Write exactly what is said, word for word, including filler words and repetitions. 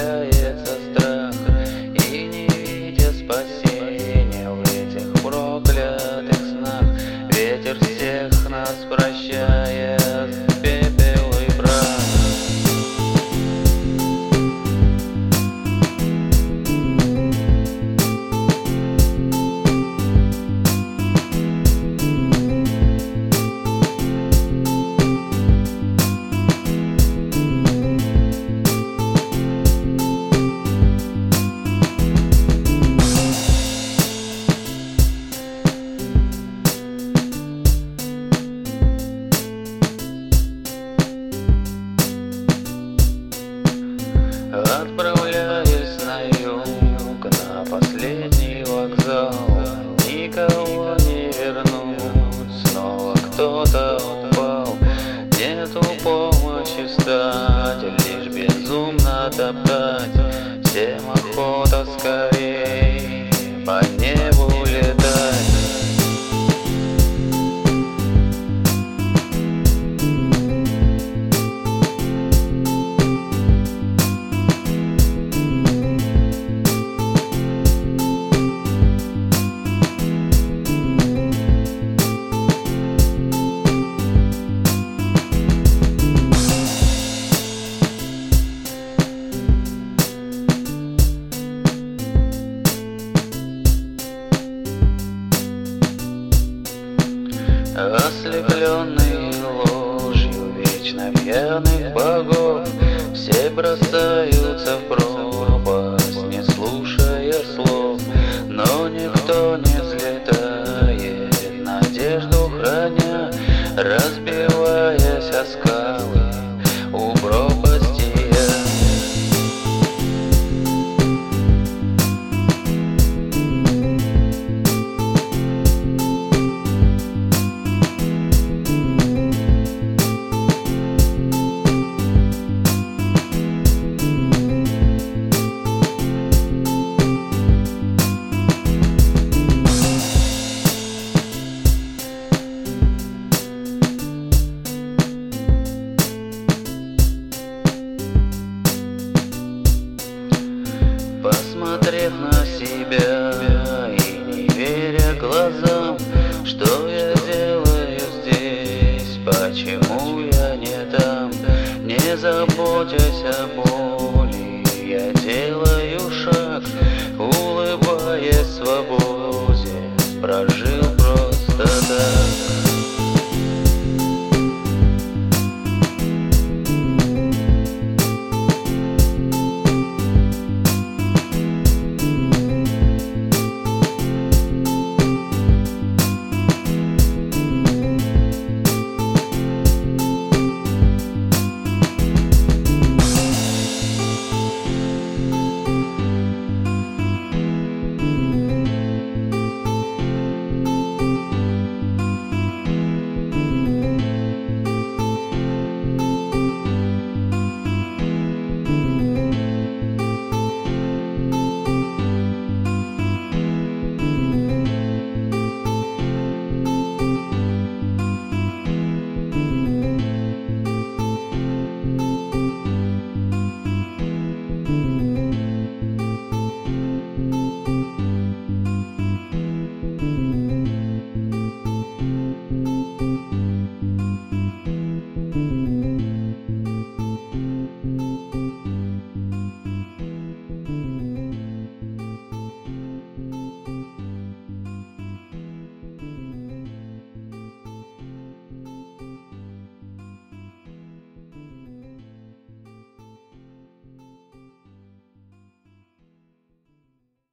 появляется страх, и не видя спасения в этих проклятых снах, ветер всех нас прощает в пепел и прах. Отправляюсь на юг, на последний вокзал. Никого не вернуть, снова кто-то упал. Нету помощи встать, лишь безумно топтать. Всем охота скорей по небу летать. Ослепленный ложью вечно пьяных богов, все бросаются в пропасть, не слушая слов. Но никто не взлетает, надежду храня, разбиваясь о скалы у пропасти. Посмотрев на себя и не веря глазам, что я делаю здесь, почему я не там? Не заботясь о боли, я делаю шаг, улыбаясь свободе, прожил просто так.